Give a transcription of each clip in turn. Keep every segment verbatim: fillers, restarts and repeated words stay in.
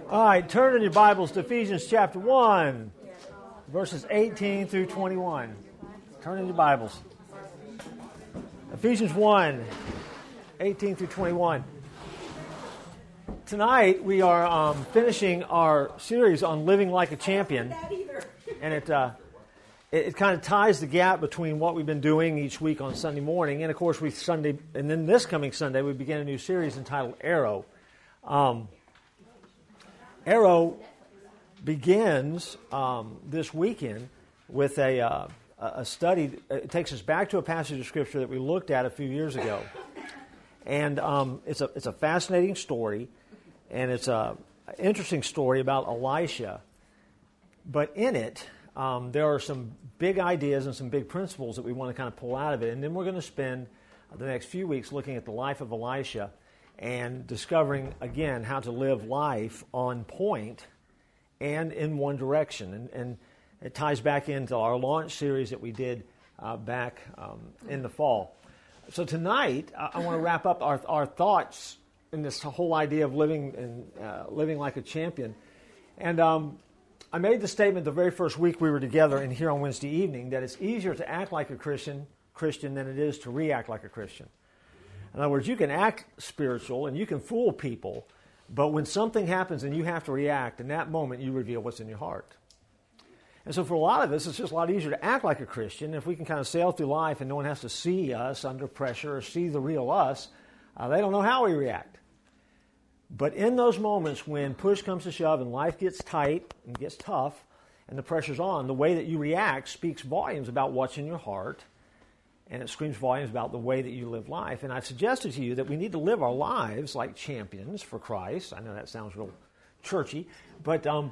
All right, turn in your Bibles to Ephesians chapter one, verses eighteen through twenty-one. Turn in your Bibles. Ephesians one, eighteen through twenty-one. Tonight we are um, finishing our series on living like a champion, and it, uh, it it kind of ties the gap between what we've been doing each week on Sunday morning, and of course we Sunday, and then this coming Sunday we begin a new series entitled Arrow. Um, Arrow begins um, this weekend with a uh, a study. It takes us back to a passage of Scripture that we looked at a few years ago, and um, it's a it's a fascinating story, and it's a interesting story about Elisha. But in it, um, there are some big ideas and some big principles that we want to kind of pull out of it, and then we're going to spend the next few weeks looking at the life of Elisha and discovering, again, how to live life on point and in one direction. And, and it ties back into our launch series that we did uh, back um, in the fall. So tonight, I, I want to wrap up our, our thoughts in this whole idea of living and uh, living like a champion. And um, I made the statement the very first week we were together and here on Wednesday evening that it's easier to act like a Christian, Christian than it is to react like a Christian. In other words, you can act spiritual and you can fool people, but when something happens and you have to react, in that moment you reveal what's in your heart. And so for a lot of us, it's just a lot easier to act like a Christian. If we can kind of sail through life and no one has to see us under pressure or see the real us, uh, they don't know how we react. But in those moments when push comes to shove and life gets tight and gets tough and the pressure's on, the way that you react speaks volumes about what's in your heart. And it screams volumes about the way that you live life. And I suggested to you that we need to live our lives like champions for Christ. I know that sounds real churchy, but um,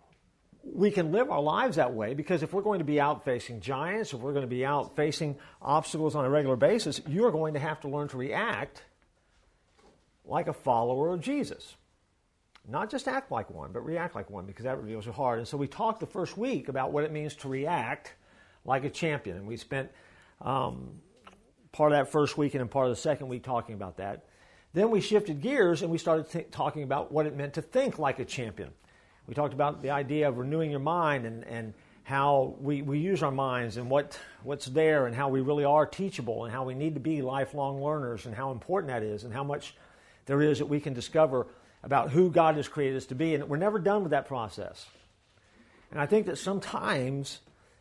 we can live our lives that way because if we're going to be out facing giants, if we're going to be out facing obstacles on a regular basis, you're going to have to learn to react like a follower of Jesus. Not just act like one, but react like one because that reveals your heart. And so we talked the first week about what it means to react like a champion. And we spent Um, part of that first week and then part of the second week talking about that. Then we shifted gears and we started th- talking about what it meant to think like a champion. We talked about the idea of renewing your mind and, and how we, we use our minds and what, what's there and how we really are teachable and how we need to be lifelong learners and how important that is and how much there is that we can discover about who God has created us to be. And we're never done with that process. And I think that sometimes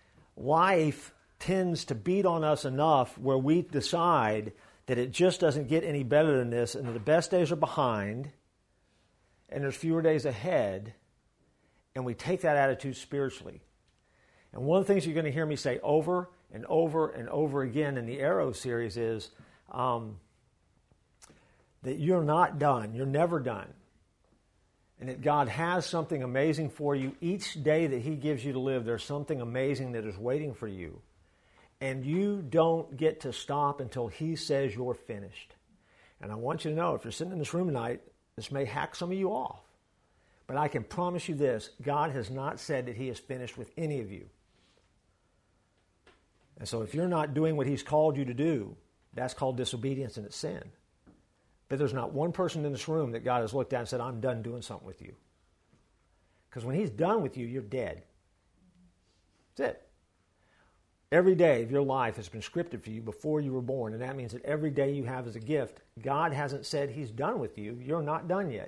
life tends to beat on us enough where we decide that it just doesn't get any better than this and that the best days are behind and there's fewer days ahead, and we take that attitude spiritually. And one of the things you're going to hear me say over and over and over again in the Arrow series is um, that you're not done. You're never done. And that God has something amazing for you. Each day that He gives you to live, there's something amazing that is waiting for you. And you don't get to stop until He says you're finished. And I want you to know, if you're sitting in this room tonight, this may hack some of you off. But I can promise you this, God has not said that He is finished with any of you. And so if you're not doing what He's called you to do, that's called disobedience and it's sin. But there's not one person in this room that God has looked at and said, I'm done doing something with you. Because when He's done with you, you're dead. That's it. Every day of your life has been scripted for you before you were born, and that means that every day you have is a gift. God hasn't said He's done with you. You're not done yet.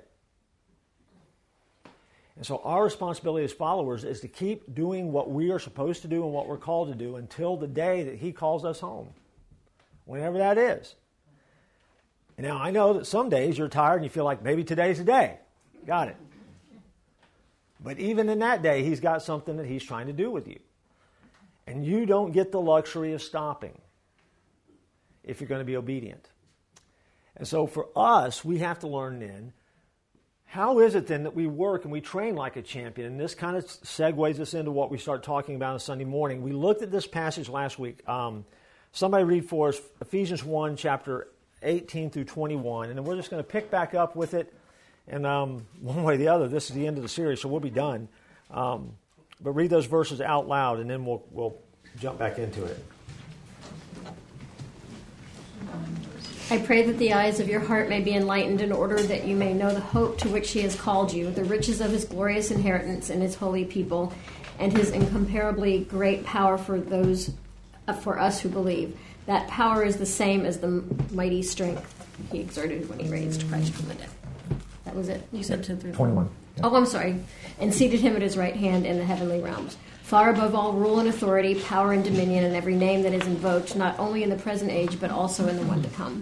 And so our responsibility as followers is to keep doing what we are supposed to do and what we're called to do until the day that He calls us home, whenever that is. Now, I know that some days you're tired and you feel like maybe today's the day. Got it. But even in that day, He's got something that He's trying to do with you. And you don't get the luxury of stopping if you're going to be obedient. And so for us, we have to learn then, how is it then that we work and we train like a champion? And this kind of segues us into what we start talking about on Sunday morning. We looked at this passage last week. Um, somebody read for us Ephesians one, chapter eighteen through twenty-one. And then we're just going to pick back up with it. And um, one way or the other, this is the end of the series, so we'll be done. Um, But read those verses out loud, and then we'll we'll jump back into it. I pray that the eyes of your heart may be enlightened in order that you may know the hope to which he has called you, the riches of his glorious inheritance in his holy people, and his incomparably great power for those uh, for us who believe. That power is the same as the mighty strength he exerted when he raised Christ from the dead. That was it. You said two through twenty-one. Oh, I'm sorry. And seated him at his right hand in the heavenly realms. Far above all rule and authority, power and dominion, and every name that is invoked, not only in the present age, but also in the one to come.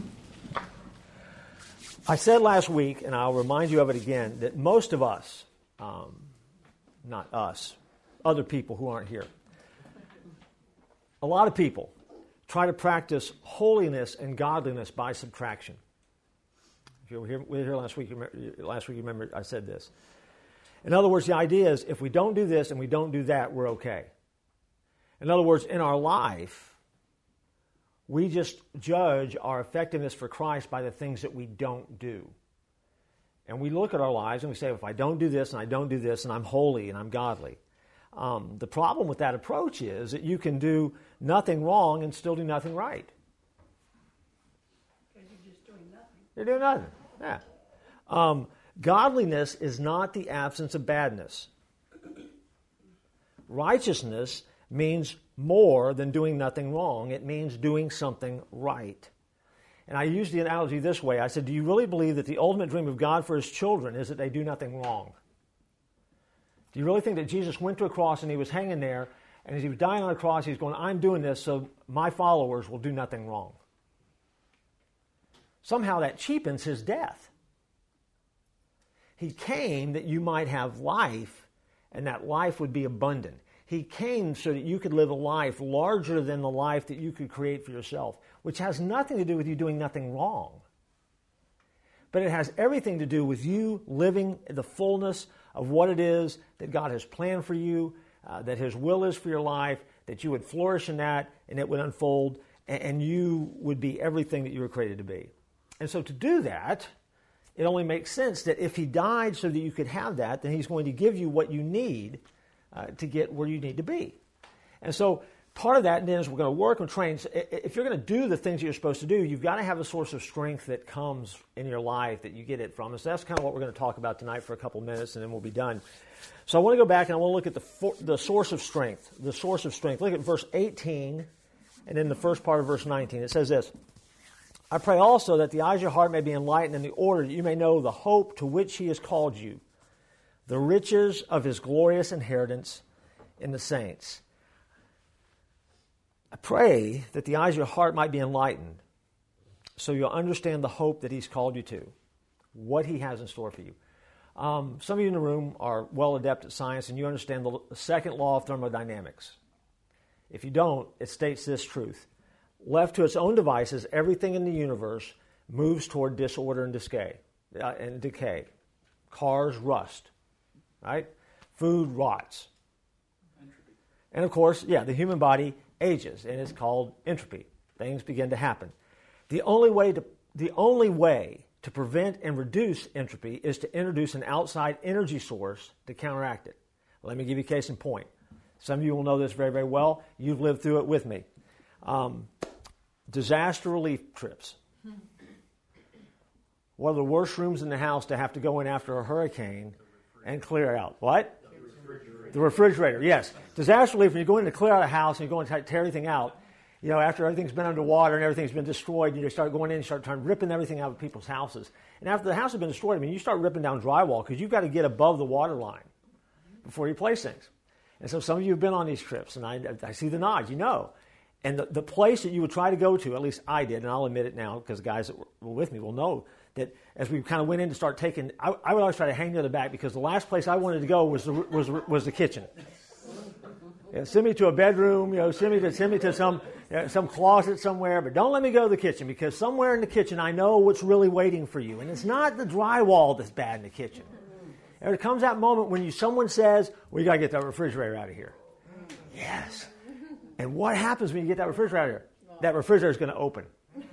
I said last week, and I'll remind you of it again, that most of us, um, not us, other people who aren't here, a lot of people try to practice holiness and godliness by subtraction. If you were here, we were here last week, last week, you remember I said this. In other words, the idea is if we don't do this and we don't do that, we're okay. In other words, in our life, we just judge our effectiveness for Christ by the things that we don't do. And we look at our lives and we say, if I don't do this and I don't do this and I'm holy and I'm godly. Um, the problem with that approach is that you can do nothing wrong and still do nothing right. Because you're just doing nothing. You're doing nothing. Yeah. Um, godliness is not the absence of badness. Righteousness means more than doing nothing wrong. It means doing something right. And I used the analogy this way. I said, do you really believe that the ultimate dream of God for his children is that they do nothing wrong? Do you really think that Jesus went to a cross and he was hanging there, and as he was dying on a cross, he's going, I'm doing this so my followers will do nothing wrong? Somehow that cheapens his death. He came that you might have life, and that life would be abundant. He came so that you could live a life larger than the life that you could create for yourself, which has nothing to do with you doing nothing wrong. But it has everything to do with you living the fullness of what it is that God has planned for you, uh, that his will is for your life, that you would flourish in that, and it would unfold, and, and you would be everything that you were created to be. And so to do that, it only makes sense that if he died so that you could have that, then he's going to give you what you need uh, to get where you need to be. And so part of that then is we're going to work on training. So if you're going to do the things that you're supposed to do, you've got to have a source of strength that comes in your life that you get it from. And so that's kind of what we're going to talk about tonight for a couple of minutes, and then we'll be done. So I want to go back and I want to look at the for, the source of strength. The source of strength. Look at verse eighteen and then the first part of verse nineteen. It says this, I pray also that the eyes of your heart may be enlightened in the order that you may know the hope to which he has called you, the riches of his glorious inheritance in the saints. I pray that the eyes of your heart might be enlightened so you'll understand the hope that he's called you to, what he has in store for you. Um, some of you in the room are well adept at science and you understand the second law of thermodynamics. If you don't, it states this truth. Left to its own devices, everything in the universe moves toward disorder and decay. Uh, and decay. Cars rust, right? Food rots. Entropy. And of course, yeah, the human body ages, and it's called entropy. Things begin to happen. The only way to the only way to prevent and reduce entropy is to introduce an outside energy source to counteract it. Let me give you a case in point. Some of you will know this very, very well. You've lived through it with me. Um, disaster relief trips. One of the worst rooms in the house to have to go in after a hurricane and clear out. What? The refrigerator. The refrigerator, yes. Disaster relief, when you go in to clear out a house and you go and tear everything out, you know, after everything's been underwater and everything's been destroyed, you start going in and start trying ripping everything out of people's houses. And after the house has been destroyed, I mean, you start ripping down drywall because you've got to get above the water line before you place things. And so some of you have been on these trips, and I, I see the nods, you know. And the, the place that you would try to go to, at least I did, and I'll admit it now because guys that were with me will know, that as we kind of went in to start taking, I, I would always try to hang near the back because the last place I wanted to go was the, was, was the kitchen. Yeah, send me to a bedroom, you know, send me to, send me to some, you know, some closet somewhere, but don't let me go to the kitchen because somewhere in the kitchen I know what's really waiting for you. And it's not the drywall that's bad in the kitchen. And there comes that moment when you someone says, well, you got to get that refrigerator out of here. Yes. And what happens when you get that refrigerator out of here? That refrigerator is going to open.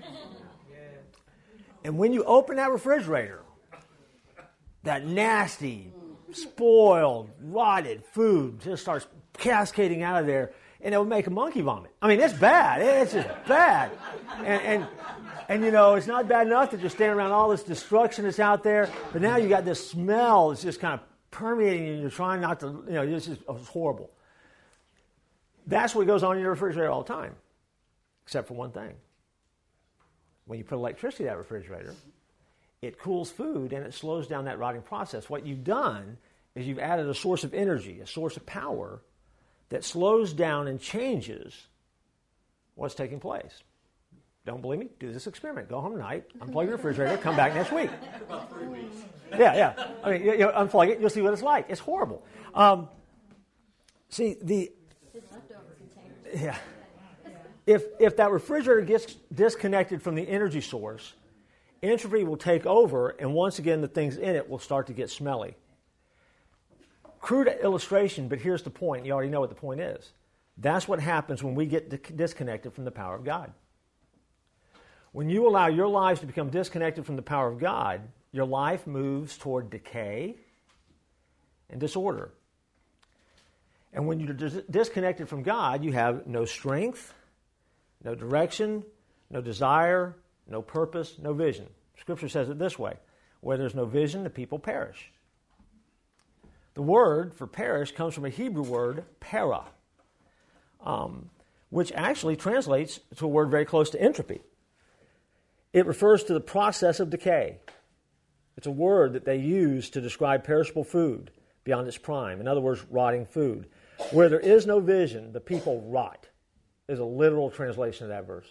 And when you open that refrigerator, that nasty, spoiled, rotted food just starts cascading out of there, and it will make a monkey vomit. I mean, it's bad. It's just bad. And, and And, you know, it's not bad enough to just stand around all this destruction that's out there, but now you got this smell that's just kind of permeating you, and you're trying not to, you know, it's just it's horrible. That's what goes on in your refrigerator all the time, except for one thing. When you put electricity in that refrigerator, it cools food and it slows down that rotting process. What you've done is you've added a source of energy, a source of power that slows down and changes what's taking place. Don't believe me? Do this experiment. Go home tonight, unplug your refrigerator, come back next week. About three weeks. Yeah, yeah. I mean, you, you unplug it, you'll see what it's like. It's horrible. Um, see, the... Yeah. If, if that refrigerator gets disconnected from the energy source, entropy will take over, and once again, the things in it will start to get smelly. Crude illustration, but here's the point. You already know what the point is. That's what happens when we get di- disconnected from the power of God. When you allow your lives to become disconnected from the power of God, your life moves toward decay and disorder. And when you're dis- disconnected from God, you have no strength, no direction, no desire, no purpose, no vision. Scripture says it this way: where there's no vision, the people perish. The word for perish comes from a Hebrew word, para, um, which actually translates to a word very close to entropy. It refers to the process of decay. It's a word that they use to describe perishable food beyond its prime. In other words, rotting food. Where there is no vision, the people rot, is a literal translation of that verse.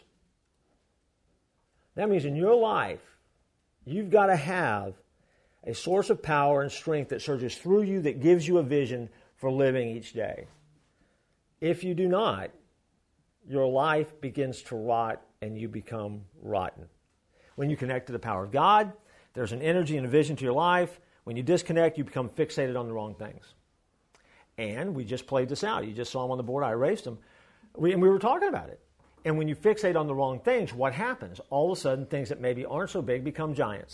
That means in your life, you've got to have a source of power and strength that surges through you, that gives you a vision for living each day. If you do not, your life begins to rot and you become rotten. When you connect to the power of God, there's an energy and a vision to your life. When you disconnect, you become fixated on the wrong things. And we just played this out. You just saw them on the board. I erased them. We, and we were talking about it. And when you fixate on the wrong things, what happens? All of a sudden, things that maybe aren't so big become giants.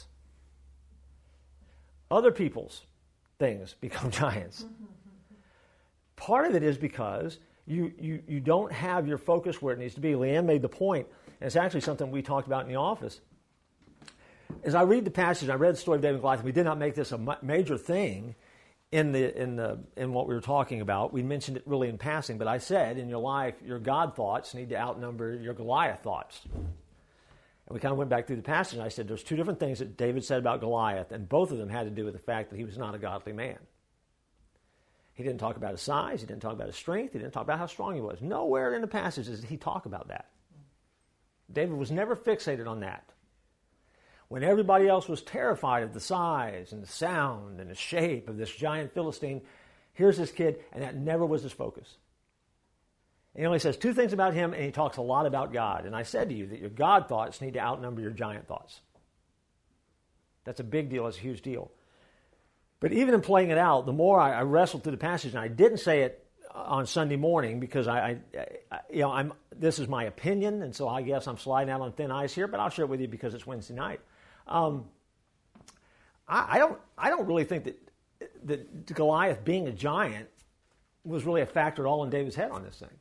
Other people's things become giants. Part of it is because you, you, you don't have your focus where it needs to be. Leanne made the point, and it's actually something we talked about in the office. As I read the passage, I read the story of David and Goliath. We did not make this a ma- major thing in the in the in what we were talking about. We mentioned it really in passing, but I said in your life, your God thoughts need to outnumber your Goliath thoughts. And we kind of went back through the passage, and I said there's two different things that David said about Goliath, and both of them had to do with the fact that he was not a godly man. He didn't talk about his size. He didn't talk about his strength. He didn't talk about how strong he was. Nowhere in the passages did he talk about that. David was never fixated on that. When everybody else was terrified of the size and the sound and the shape of this giant Philistine, here's this kid, and that never was his focus. And he only says two things about him, and he talks a lot about God. And I said to you that your God thoughts need to outnumber your giant thoughts. That's a big deal. It's a huge deal. But even in playing it out, the more I, I wrestled through the passage, and I didn't say it on Sunday morning because I, I, I you know, I'm. This is my opinion, and so I guess I'm sliding out on thin ice here. But I'll share it with you because it's Wednesday night. Um, I, I don't. I don't really think that that Goliath being a giant was really a factor at all in David's head on this thing.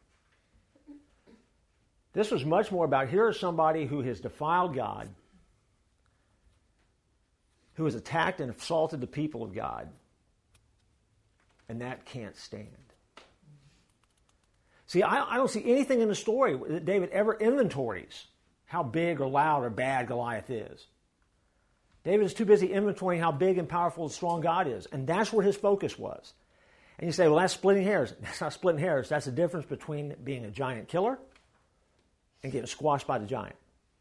This was much more about here is somebody who has defiled God, who has attacked and assaulted the people of God, and that can't stand. See, I, I don't see anything in the story that David ever inventories how big or loud or bad Goliath is. David is too busy inventorying how big and powerful and strong God is, and that's where his focus was. And you say, well, that's splitting hairs. That's not splitting hairs. That's the difference between being a giant killer and getting squashed by the giant.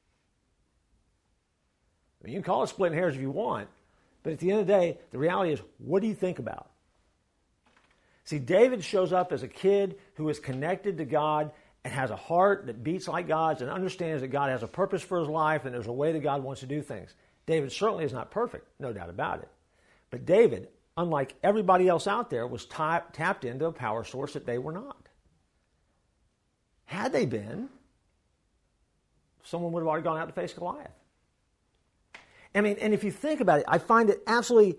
I mean, you can call it splitting hairs if you want, but at the end of the day, the reality is, what do you think about? See, David shows up as a kid who is connected to God and has a heart that beats like God's and understands that God has a purpose for his life and there's a way that God wants to do things. David certainly is not perfect, no doubt about it. But David, unlike everybody else out there, was tap, tapped into a power source that they were not. Had they been, someone would have already gone out to face Goliath. I mean, and if you think about it, I find it absolutely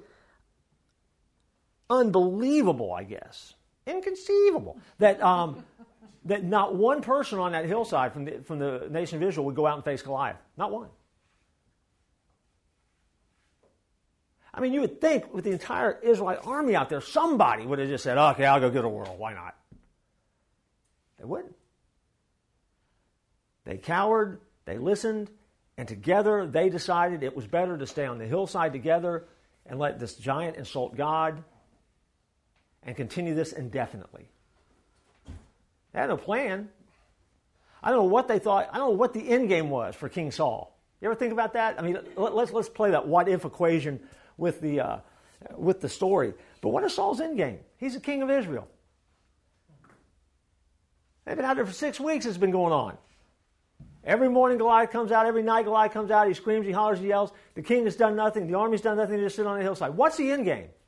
unbelievable, I guess, inconceivable, that um, that not one person on that hillside from the, from the nation of Israel would go out and face Goliath. Not one. I mean, you would think with the entire Israelite army out there, somebody would have just said, okay, I'll go get a whirl. Why not? They wouldn't. They cowered, they listened, and together they decided it was better to stay on the hillside together and let this giant insult God and continue this indefinitely. They had no plan. I don't know what they thought. I don't know what the end game was for King Saul. You ever think about that? I mean, let's let's play that what if equation with the uh, with the story. But what is Saul's end game? He's the king of Israel. They've been out there for six weeks. It's been going on. Every morning Goliath comes out. Every night Goliath comes out. He screams. He hollers. He yells. The king has done nothing. The army's done nothing. They just sit on the hillside. What's the end game?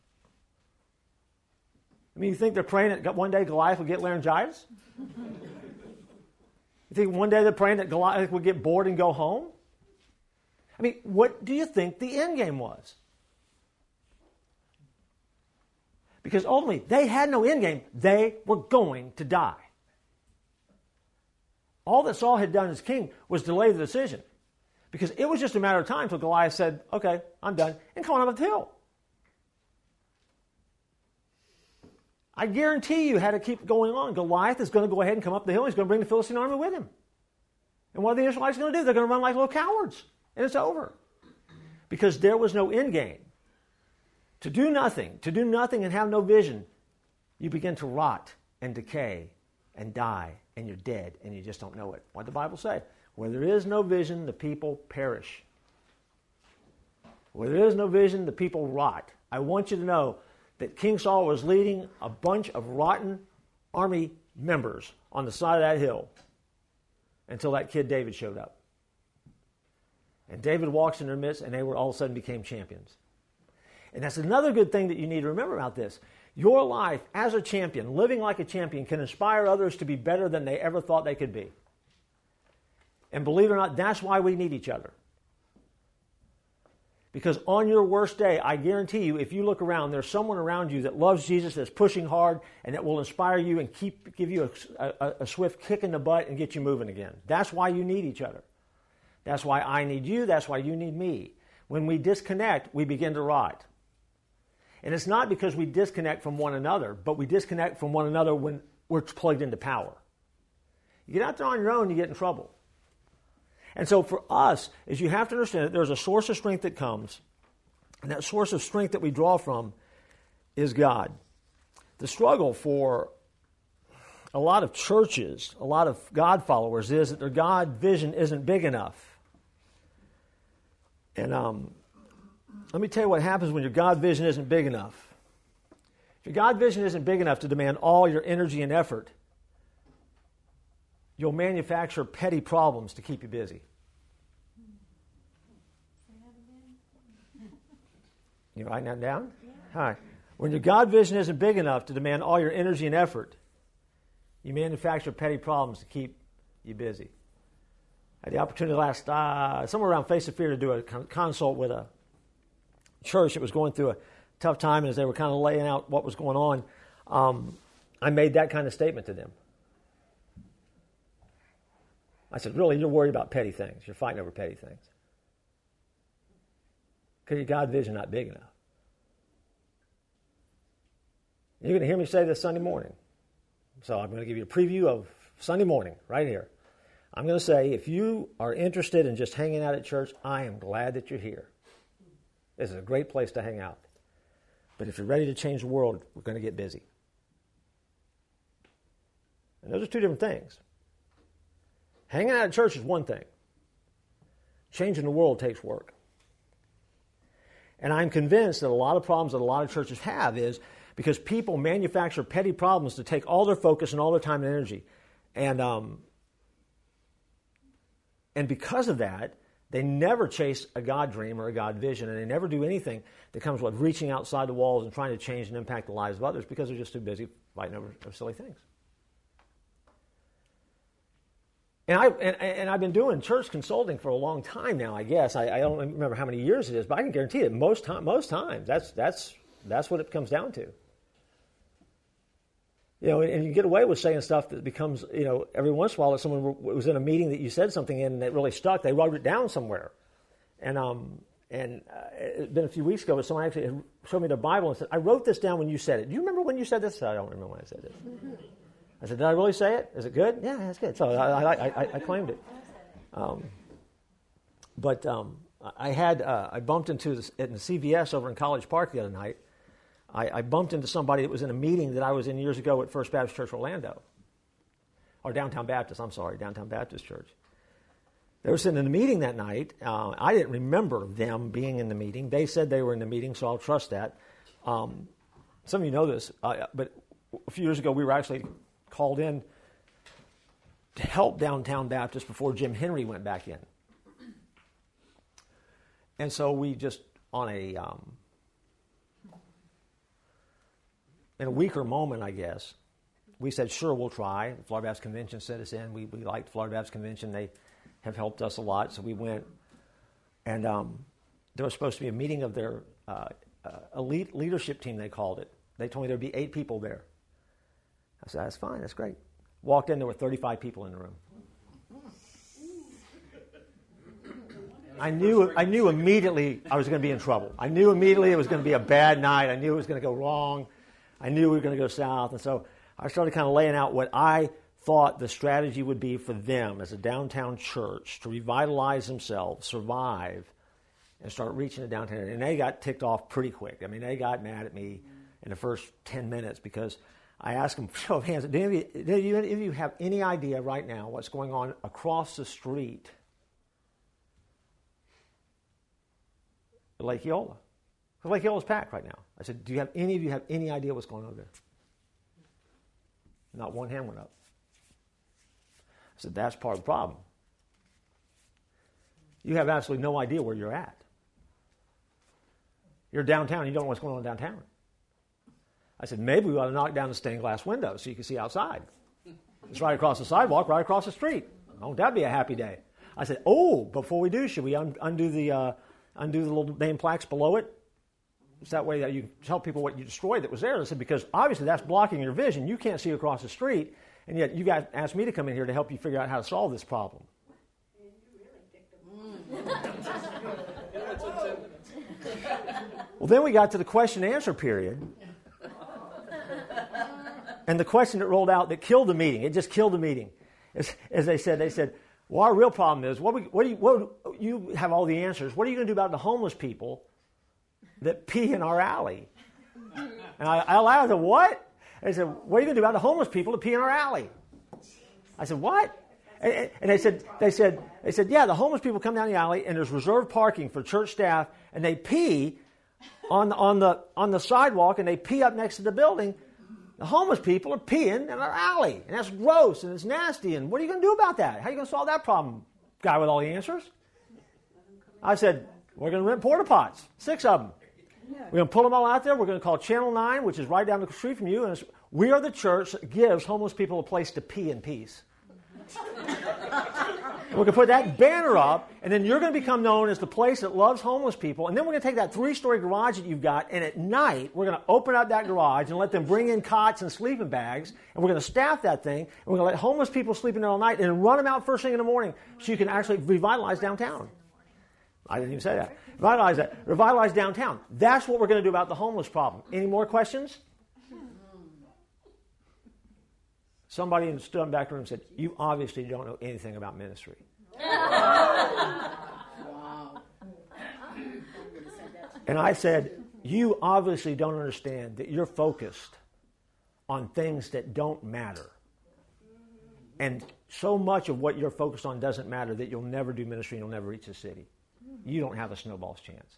I mean, you think they're praying that one day Goliath will get laryngitis? You think one day they're praying that Goliath will get bored and go home? I mean, what do you think the end game was? Because ultimately, they had no end game. They were going to die. All that Saul had done as king was delay the decision. Because it was just a matter of time until Goliath said, okay, I'm done, and come on up the hill. I guarantee you, had to keep going on. Goliath is going to go ahead and come up the hill. He's going to bring the Philistine army with him. And what are the Israelites going to do? They're going to run like little cowards. And it's over. Because there was no end game. To do nothing, to do nothing and have no vision, you begin to rot and decay and die, and you're dead, and you just don't know it. What did the Bible say? Where there is no vision, the people perish. Where there is no vision, the people rot. I want you to know that King Saul was leading a bunch of rotten army members on the side of that hill until that kid David showed up. And David walks in their midst, and they were all of a sudden became champions. And that's another good thing that you need to remember about this. Your life as a champion, living like a champion, can inspire others to be better than they ever thought they could be. And believe it or not, that's why we need each other. Because on your worst day, I guarantee you, if you look around, there's someone around you that loves Jesus, that's pushing hard, and that will inspire you and keep give you a, a, a swift kick in the butt and get you moving again. That's why you need each other. That's why I need you. That's why you need me. When we disconnect, we begin to rot. And it's not because we disconnect from one another, but we disconnect from one another when we're plugged into power. You get out there on your own, you get in trouble. And so for us, is you have to understand that there's a source of strength that comes, and that source of strength that we draw from is God. The struggle for a lot of churches, a lot of God followers, is that their God vision isn't big enough. And um, let me tell you what happens when your God vision isn't big enough. If your God vision isn't big enough to demand all your energy and effort, you'll manufacture petty problems to keep you busy. You writing that down? Yeah. All right. When your God vision isn't big enough to demand all your energy and effort, you manufacture petty problems to keep you busy. I had the opportunity last, uh, somewhere around Face of Fear, to do a consult with a church that was going through a tough time, and as they were kind of laying out what was going on, um, I made that kind of statement to them. I said, really, you're worried about petty things. You're fighting over petty things. Because your God vision not big enough. You're going to hear me say this Sunday morning. So I'm going to give you a preview of Sunday morning right here. I'm going to say, if you are interested in just hanging out at church, I am glad that you're here. This is a great place to hang out. But if you're ready to change the world, we're going to get busy. And those are two different things. Hanging out at church is one thing. Changing the world takes work. And I'm convinced that a lot of problems that a lot of churches have is because people manufacture petty problems to take all their focus and all their time and energy. And um, and because of that, they never chase a God dream or a God vision, and they never do anything that comes with reaching outside the walls and trying to change and impact the lives of others because they're just too busy fighting over silly things. And, I, and, and I've been doing church consulting for a long time now, I guess. I, I don't remember how many years it is, but I can guarantee that most, time, most times that's, that's, that's what it comes down to. You know, and, and you get away with saying stuff that becomes, you know, every once in a while if someone was in a meeting that you said something in and it really stuck, they wrote it down somewhere. And um, and uh, it had been a few weeks ago, but someone actually had showed me the Bible and said, I wrote this down when you said it. Do you remember when you said this? I said, I don't remember when I said this. I said, did I really say it? Is it good? Yeah, that's good. So I, I, I, I claimed it. Um, but um, I had uh, I bumped into this, in the C V S over in College Park the other night. I, I bumped into somebody that was in a meeting that I was in years ago at First Baptist Church Orlando. Or Downtown Baptist, I'm sorry, Downtown Baptist Church. They were sitting in the meeting that night. Uh, I didn't remember them being in the meeting. They said they were in the meeting, so I'll trust that. Um, some of you know this, uh, but a few years ago we were actually called in to help Downtown Baptist before Jim Henry went back in. And so we just, on a, um, in a weaker moment, I guess, we said, sure, we'll try. The Florida Baptist Convention sent us in. We, we liked Florida Baptist Convention. They have helped us a lot, so we went. And um, there was supposed to be a meeting of their uh, uh, elite leadership team, they called it. They told me there would be eight people there. I said, that's fine, that's great. Walked in, there were thirty-five people in the room. I knew I knew immediately I was going to be in trouble. I knew immediately it was going to be a bad night. I knew it was going to go wrong. I knew we were going to go south. And so I started kind of laying out what I thought the strategy would be for them as a downtown church to revitalize themselves, survive, and start reaching the downtown area. And they got ticked off pretty quick. I mean, they got mad at me in the first ten minutes because I asked them, show of hands, do any, do any of you have any idea right now what's going on across the street at Lake Eola? Because Lake Eola's packed right now. I said, do you have any of you have any idea what's going on there? Not one hand went up. I said, that's part of the problem. You have absolutely no idea where you're at. You're downtown, you don't know what's going on downtown. I said, maybe we ought to knock down the stained glass windows so you can see outside. It's right across the sidewalk, right across the street. Won't that be a happy day? I said, oh, before we do, should we un- undo the uh, undo the little name plaques below it? It's that way that you tell people what you destroyed that was there. I said, because obviously that's blocking your vision. You can't see across the street, and yet you guys asked me to come in here to help you figure out how to solve this problem. Well, then we got to the question and answer period. And the question that rolled out that killed the meeting, it just killed the meeting. As, as they said, they said, well, our real problem is, what, we, what do you, what, you have all the answers. What are you going to do about the homeless people that pee in our alley? And I, I allowed them, what? They said, what are you going to do about the homeless people that pee in our alley? I said, what? And, and they said, they said, they said, yeah, the homeless people come down the alley and there's reserved parking for church staff, and they pee on the, on the on the sidewalk and they pee up next to the building. The homeless people are peeing in our alley, and that's gross and it's nasty. And what are you going to do about that? How are you going to solve that problem, guy with all the answers? I said, we're going to rent porta pots, six of them. We're going to pull them all out there. We're going to call Channel nine, which is right down the street from you. And it's, we are the church that gives homeless people a place to pee in peace. We're going to put that banner up, and then you're going to become known as the place that loves homeless people. And then we're going to take that three-story garage that you've got, and at night we're going to open up that garage and let them bring in cots and sleeping bags, and we're going to staff that thing, and we're going to let homeless people sleep in there all night, and then run them out first thing in the morning so you can actually revitalize downtown. I didn't even say that. Revitalize that. Revitalize downtown. That's what we're going to do about the homeless problem. Any more questions? Somebody stood in the back of the room and said, you obviously don't know anything about ministry. Wow. And I said, you obviously don't understand that you're focused on things that don't matter. And so much of what you're focused on doesn't matter that you'll never do ministry and you'll never reach the city. You don't have a snowball's chance.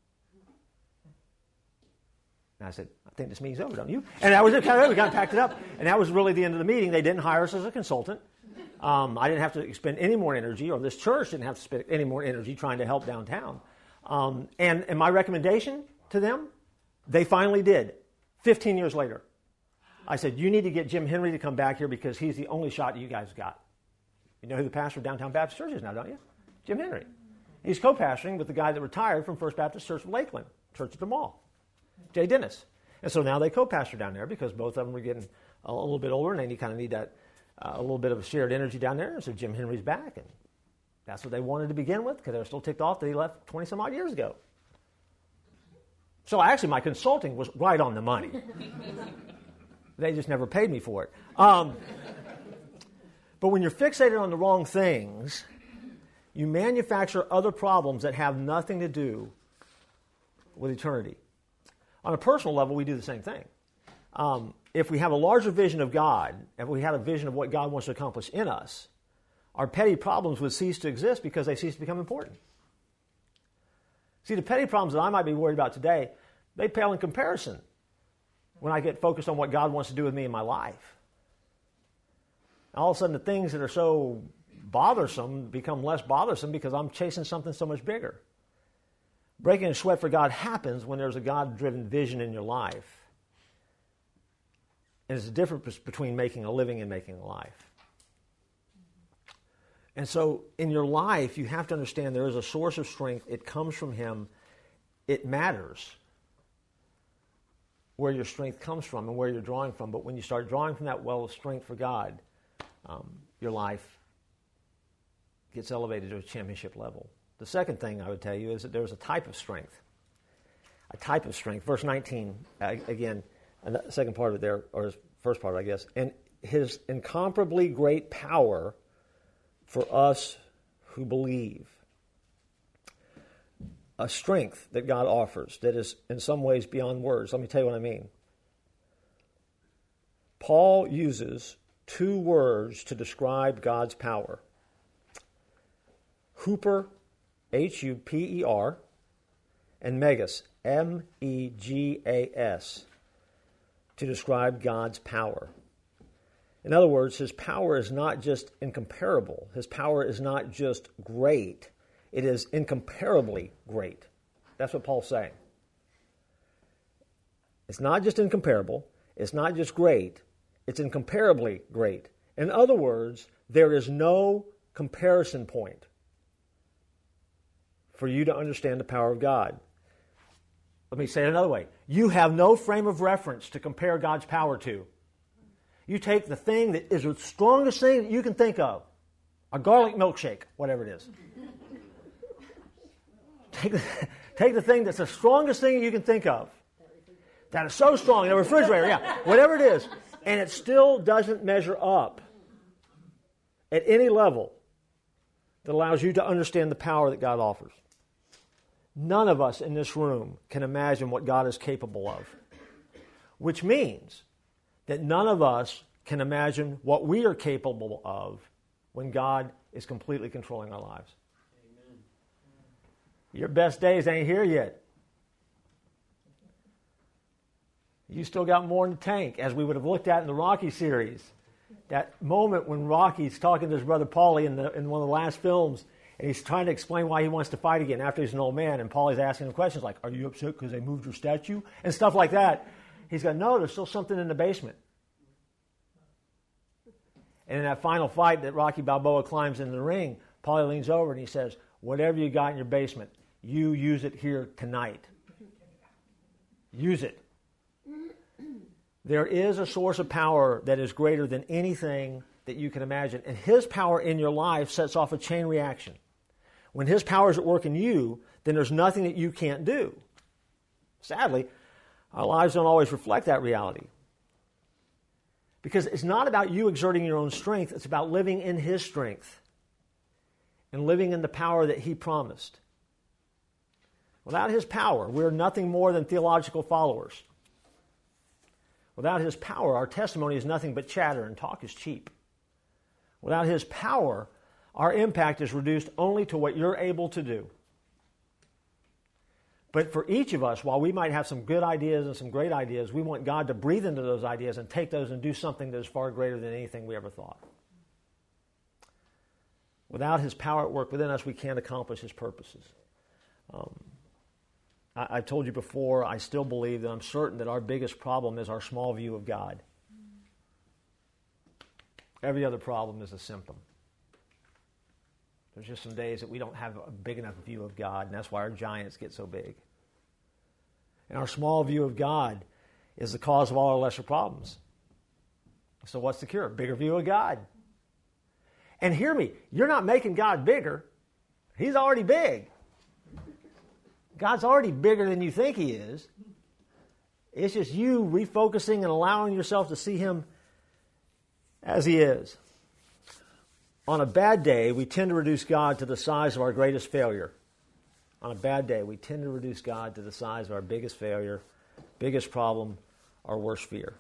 And I said, I think this meeting's over, don't you? And that was it. Kind of, we kind of packed it up. And that was really the end of the meeting. They didn't hire us as a consultant. Um, I didn't have to expend any more energy, or this church didn't have to spend any more energy trying to help downtown. Um, and, and my recommendation to them, they finally did, fifteen years later. I said, you need to get Jim Henry to come back here because he's the only shot you guys got. You know who the pastor of Downtown Baptist Church is now, don't you? Jim Henry. He's co-pastoring with the guy that retired from First Baptist Church of Lakeland, Church at the Mall, Jay Dennis. And so now they co-pastor down there because both of them are getting a, a little bit older and they kind of need that uh, a little bit of a shared energy down there. And so Jim Henry's back. And That's what they wanted to begin with, because they were still ticked off that he left twenty some odd years ago. So actually, my consulting was right on the money. They just never paid me for it. Um, but when you're fixated on the wrong things, you manufacture other problems that have nothing to do with eternity. On a personal level, we do the same thing. Um, if we have a larger vision of God, if we had a vision of what God wants to accomplish in us, our petty problems would cease to exist because they cease to become important. See, the petty problems that I might be worried about today, they pale in comparison when I get focused on what God wants to do with me in my life. All of a sudden, the things that are so bothersome become less bothersome because I'm chasing something so much bigger. Breaking a sweat for God happens when there's a God-driven vision in your life. And it's a difference between making a living and making a life. And so in your life, you have to understand there is a source of strength. It comes from Him. It matters where your strength comes from and where you're drawing from. But when you start drawing from that well of strength for God, um, your life gets elevated to a championship level. The second thing I would tell you is that there's a type of strength. A type of strength. Verse nineteen, uh, again, and the second part of it there, or his first part, I guess. And His incomparably great power for us who believe. A strength that God offers that is in some ways beyond words. Let me tell you what I mean. Paul uses two words to describe God's power. Huper, H U P E R, and megas, M E G A S, to describe God's power. In other words, His power is not just incomparable. His power is not just great. It is incomparably great. That's what Paul's saying. It's not just incomparable. It's not just great. It's incomparably great. In other words, there is no comparison point for you to understand the power of God. Let me say it another way. You have no frame of reference to compare God's power to. You take the thing that is the strongest thing that you can think of, a garlic milkshake, whatever it is. Take the, take the thing that's the strongest thing you can think of, that is so strong, in a refrigerator, yeah, whatever it is, and it still doesn't measure up at any level that allows you to understand the power that God offers. None of us in this room can imagine what God is capable of, which means that none of us can imagine what we are capable of when God is completely controlling our lives. Amen. Your best days ain't here yet. You still got more in the tank, as we would have looked at in the Rocky series. That moment when Rocky's talking to his brother Paulie in, the, in one of the last films, and he's trying to explain why he wants to fight again after he's an old man, and Paulie's asking him questions like, are you upset because they moved your statue? And stuff like that. He's going, no, there's still something in the basement. And in that final fight that Rocky Balboa climbs in the ring, Paulie leans over and he says, whatever you got in your basement, you use it here tonight. Use it. There is a source of power that is greater than anything that you can imagine. And His power in your life sets off a chain reaction. When His power is at work in you, then there's nothing that you can't do. Sadly, our lives don't always reflect that reality. Because it's not about you exerting your own strength. It's about living in His strength and living in the power that He promised. Without His power, we're nothing more than theological followers. Without His power, our testimony is nothing but chatter and talk is cheap. Without His power, our impact is reduced only to what you're able to do. But for each of us, while we might have some good ideas and some great ideas, we want God to breathe into those ideas and take those and do something that is far greater than anything we ever thought. Without His power at work within us, we can't accomplish His purposes. Um, I, I told you before, I still believe that I'm certain that our biggest problem is our small view of God. Every other problem is a symptom. There's just some days that we don't have a big enough view of God, and that's why our giants get so big. And our small view of God is the cause of all our lesser problems. So what's the cure? Bigger view of God. And hear me, you're not making God bigger. He's already big. God's already bigger than you think He is. It's just you refocusing and allowing yourself to see Him as He is. On a bad day, we tend to reduce God to the size of our greatest failure. On a bad day, we tend to reduce God to the size of our biggest failure, biggest problem, our worst fear.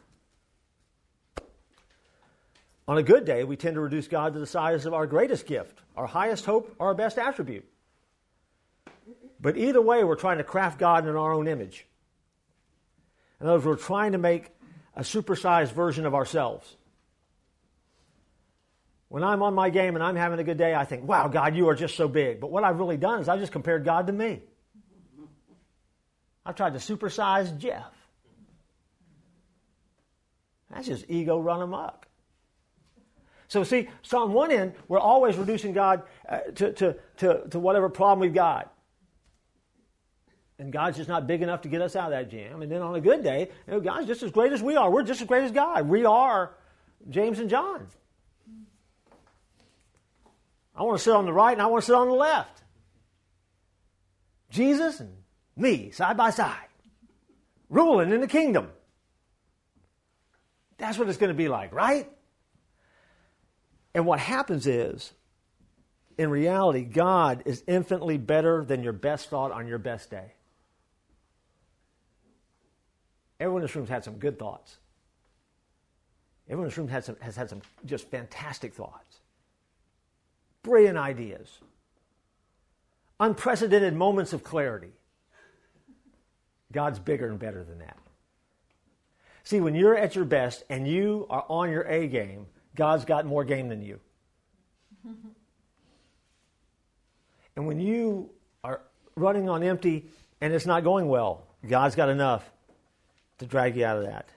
On a good day, we tend to reduce God to the size of our greatest gift, our highest hope, or our best attribute. But either way, we're trying to craft God in our own image. In other words, we're trying to make a supersized version of ourselves. When I'm on my game and I'm having a good day, I think, wow, God, you are just so big. But what I've really done is I've just compared God to me. I've tried to supersize Jeff. That's just ego run amok. So see, so on one end, we're always reducing God uh, to, to, to, to whatever problem we've got. And God's just not big enough to get us out of that jam. And then on a good day, you know, God's just as great as we are. We're just as great as God. We are James and John. I want to sit on the right and I want to sit on the left. Jesus and me, side by side. Ruling in the kingdom. That's what it's going to be like, right? And what happens is, in reality, God is infinitely better than your best thought on your best day. Everyone in this room has had some good thoughts. Everyone in this room has, some, has had some just fantastic thoughts. Brilliant ideas. Unprecedented moments of clarity. God's bigger and better than that. See, when you're at your best and you are on your A game, God's got more game than you. And when you are running on empty and it's not going well, God's got enough to drag you out of that.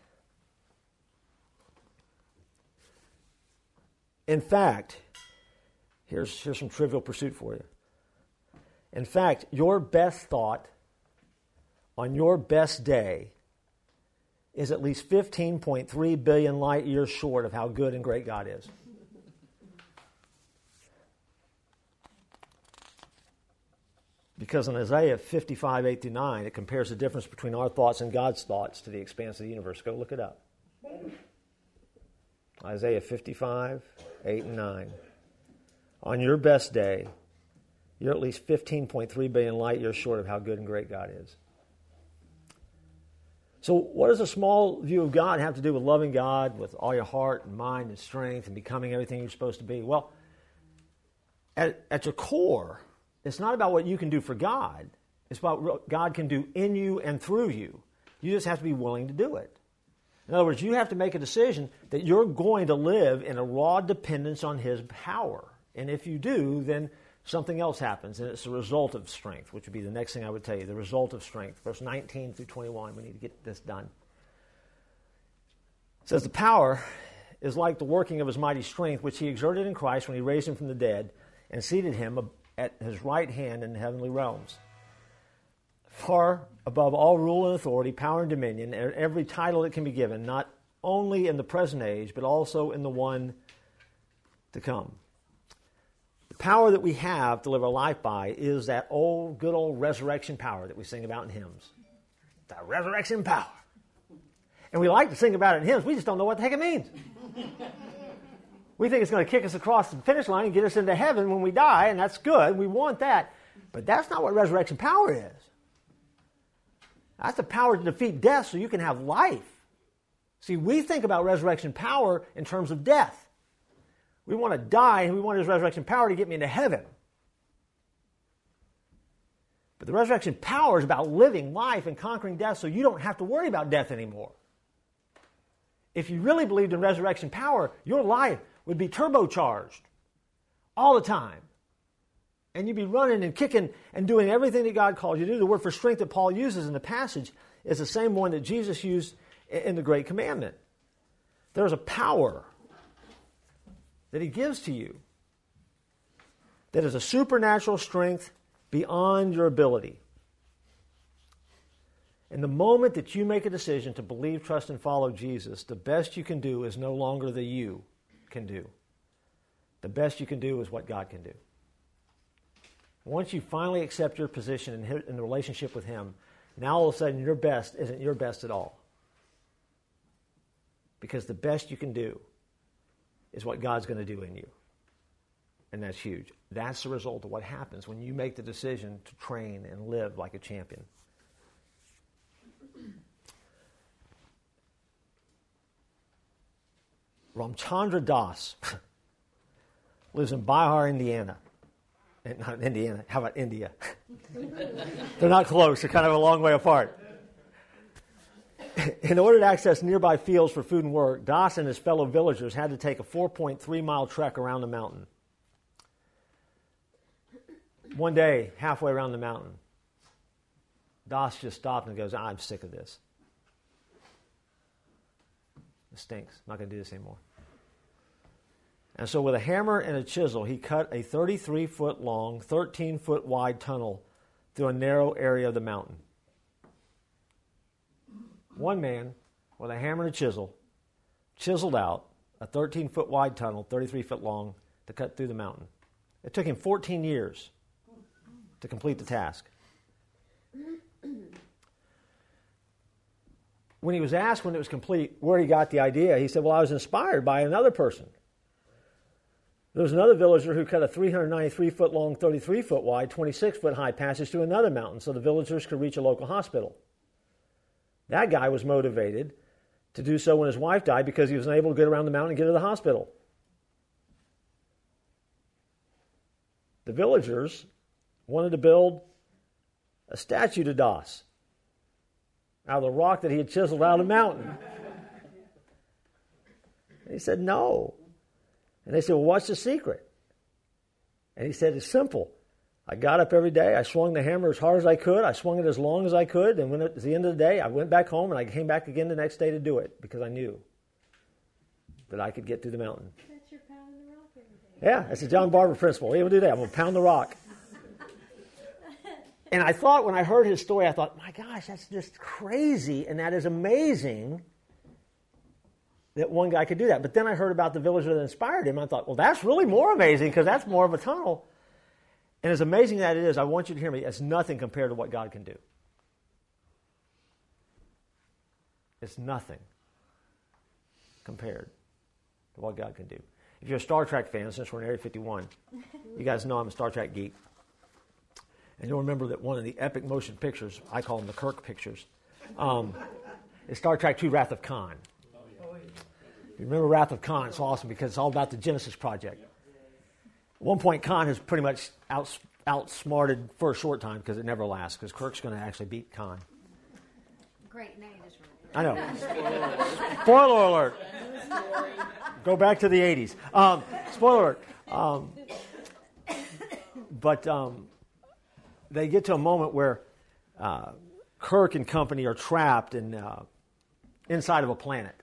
In fact, here's, here's some Trivial Pursuit for you. In fact, your best thought on your best day is at least fifteen point three billion light years short of how good and great God is. Because in Isaiah fifty-five, eight through nine, it compares the difference between our thoughts and God's thoughts to the expanse of the universe. Go look it up. Isaiah fifty-five, eight and nine. On your best day, you're at least fifteen point three billion light years short of how good and great God is. So what does a small view of God have to do with loving God with all your heart and mind and strength and becoming everything you're supposed to be? Well, at, at your core, it's not about what you can do for God. It's about what God can do in you and through you. You just have to be willing to do it. In other words, you have to make a decision that you're going to live in a raw dependence on His power. And if you do, then something else happens, and it's the result of strength, which would be the next thing I would tell you, the result of strength. Verse nineteen through twenty-one, we need to get this done. It says, the power is like the working of His mighty strength, which He exerted in Christ when He raised Him from the dead and seated Him at His right hand in the heavenly realms. Far above all rule and authority, power and dominion, and every title that can be given, not only in the present age, but also in the one to come. The power that we have to live our life by is that old, good old resurrection power that we sing about in hymns. The resurrection power. And we like to sing about it in hymns. We just don't know what the heck it means. We think it's going to kick us across the finish line and get us into heaven when we die, and that's good. We want that. But that's not what resurrection power is. That's the power to defeat death so you can have life. See, we think about resurrection power in terms of death. We want to die, and we want His resurrection power to get me into heaven. But the resurrection power is about living life and conquering death so you don't have to worry about death anymore. If you really believed in resurrection power, your life would be turbocharged all the time. And you'd be running and kicking and doing everything that God called you to do. The word for strength that Paul uses in the passage is the same one that Jesus used in the Great Commandment. There's a power that He gives to you that is a supernatural strength beyond your ability. And the moment that you make a decision to believe, trust, and follow Jesus, the best you can do is no longer the you can do. The best you can do is what God can do. Once you finally accept your position in, his, in the relationship with him, now all of a sudden your best isn't your best at all. Because the best you can do is what God's going to do in you. And that's huge. That's the result of what happens when you make the decision to train and live like a champion. Ramchandra Das lives in Bihar, Indiana. Not Indiana. How about India? They're not close. They're kind of a long way apart. In order to access nearby fields for food and work, Das and his fellow villagers had to take a four point three mile trek around the mountain. One day, halfway around the mountain, Das just stopped and goes, I'm sick of this. It stinks. I'm not going to do this anymore. And so with a hammer and a chisel, he cut a thirty-three foot long, thirteen foot wide tunnel through a narrow area of the mountain. One man with a hammer and a chisel chiseled out a thirteen foot wide tunnel, thirty-three foot long, to cut through the mountain. It took him fourteen years to complete the task. When he was asked when it was complete where he got the idea, he said, well, I was inspired by another person. There was another villager who cut a three hundred ninety-three foot long, thirty-three foot wide, twenty-six foot high passage to another mountain so the villagers could reach a local hospital. That guy was motivated to do so when his wife died because he was unable to get around the mountain and get to the hospital. The villagers wanted to build a statue to Das out of the rock that he had chiseled out of the mountain. And he said, no. And they said, well, what's the secret? And he said, it's simple. I got up every day. I swung the hammer as hard as I could. I swung it as long as I could. And when it was the end of the day, I went back home and I came back again the next day to do it because I knew that I could get through the mountain. That's your pound the rock every day. Yeah, it's a John Barber principle. He will do that. I'm going to pound the rock. And I thought when I heard his story, I thought, my gosh, that's just crazy. And that is amazing that one guy could do that. But then I heard about the villager that inspired him. I thought, well, that's really more amazing because that's more of a tunnel. And as amazing that it is, I want you to hear me, it's nothing compared to what God can do. It's nothing compared to what God can do. If you're a Star Trek fan, since we're in Area fifty-one, you guys know I'm a Star Trek geek. And you'll remember that one of the epic motion pictures, I call them the Kirk pictures, um, is Star Trek two, Wrath of Khan. If you remember Wrath of Khan, it's awesome because it's all about the Genesis Project. At one point, Khan has pretty much outs- outsmarted for a short time because it never lasts, because Kirk's going to actually beat Khan. Great name. I know. Spoiler alert. Go back to the eighties. Um, spoiler alert. Um, but um, they get to a moment where uh, Kirk and company are trapped in, uh, inside of a planet.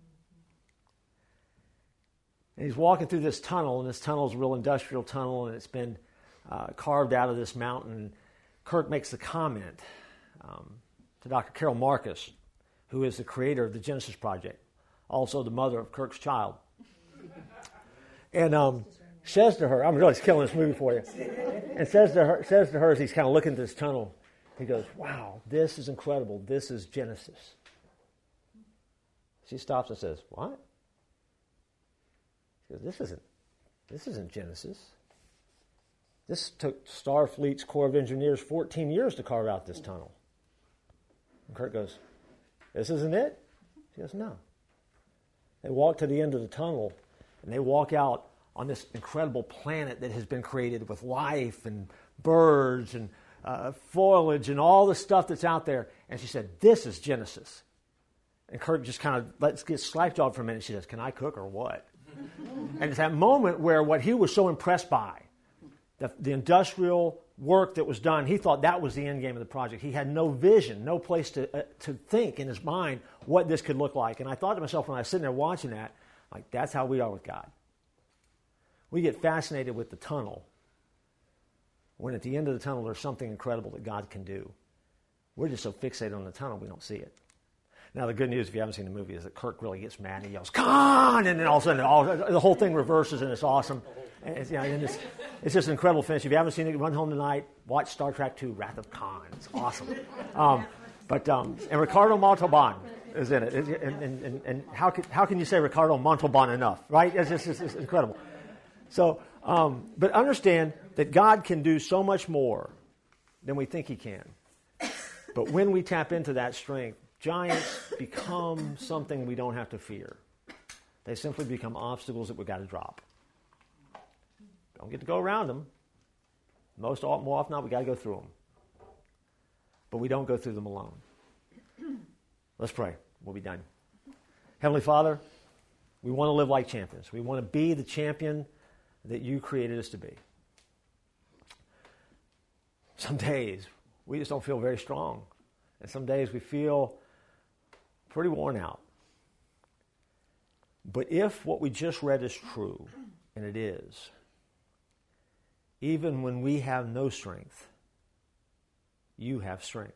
And he's walking through this tunnel, and this tunnel is a real industrial tunnel, and it's been uh, carved out of this mountain. Kirk makes the comment um, to Doctor Carol Marcus, who is the creator of the Genesis Project, also the mother of Kirk's child. And um, says to her, I'm really killing this movie for you, and says to her, says to her as he's kind of looking at this tunnel, he goes, wow, this is incredible. This is Genesis. She stops and says, what? She goes, this isn't, this isn't Genesis. This took Starfleet's Corps of Engineers fourteen years to carve out this tunnel. And Kirk goes, this isn't it? She goes, no. They walk to the end of the tunnel, and they walk out on this incredible planet that has been created with life and birds and uh, foliage and all the stuff that's out there. And she said, this is Genesis. And Kirk just kind of lets get slack-jawed for a minute. She says, can I cook or what? And it's that moment where what he was so impressed by, the, the industrial work that was done, he thought that was the end game of the project. He had no vision, no place to uh, to think in his mind what this could look like. And I thought to myself when I was sitting there watching that, like, that's how we are with God. We get fascinated with the tunnel when at the end of the tunnel there's something incredible that God can do. We're just so fixated on the tunnel we don't see it. Now, the good news, if you haven't seen the movie, is that Kirk really gets mad and he yells, "Khan!" And then all of a sudden, all, the whole thing reverses and it's awesome. And it's, yeah, and it's, it's just an incredible finish. If you haven't seen it, run home tonight, watch Star Trek two, Wrath of Khan. It's awesome. Um, but um, and Ricardo Montalban is in it. And, and, and, and how, can, how can you say Ricardo Montalban enough, right? It's just it's, it's incredible. So, um, but understand that God can do so much more than we think he can. But when we tap into that strength, giants become something we don't have to fear. They simply become obstacles that we've got to drop. Don't get to go around them. Most more often not, we got to go through them. But we don't go through them alone. Let's pray. We'll be done. Heavenly Father, we want to live like champions. We want to be the champion that you created us to be. Some days we just don't feel very strong. And some days we feel pretty worn out. But if what we just read is true, and it is, even when we have no strength, you have strength.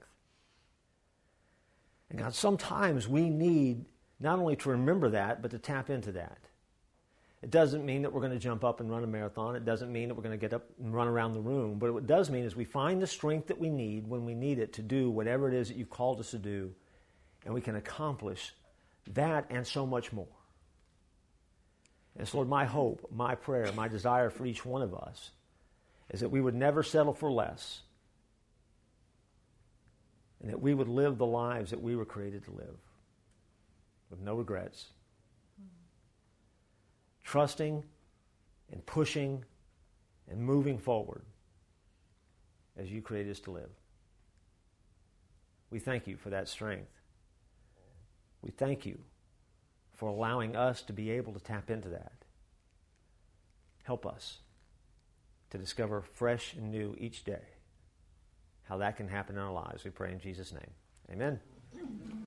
And God, sometimes we need not only to remember that, but to tap into that. It doesn't mean that we're going to jump up and run a marathon. It doesn't mean that we're going to get up and run around the room. But what it does mean is we find the strength that we need when we need it to do whatever it is that you've called us to do, and we can accomplish that and so much more. And so, Lord, my hope, my prayer, my desire for each one of us is that we would never settle for less, and that we would live the lives that we were created to live with no regrets, trusting and pushing and moving forward as you created us to live. We thank you for that strength. We thank you for allowing us to be able to tap into that. Help us to discover fresh and new each day how that can happen in our lives. We pray in Jesus' name. Amen.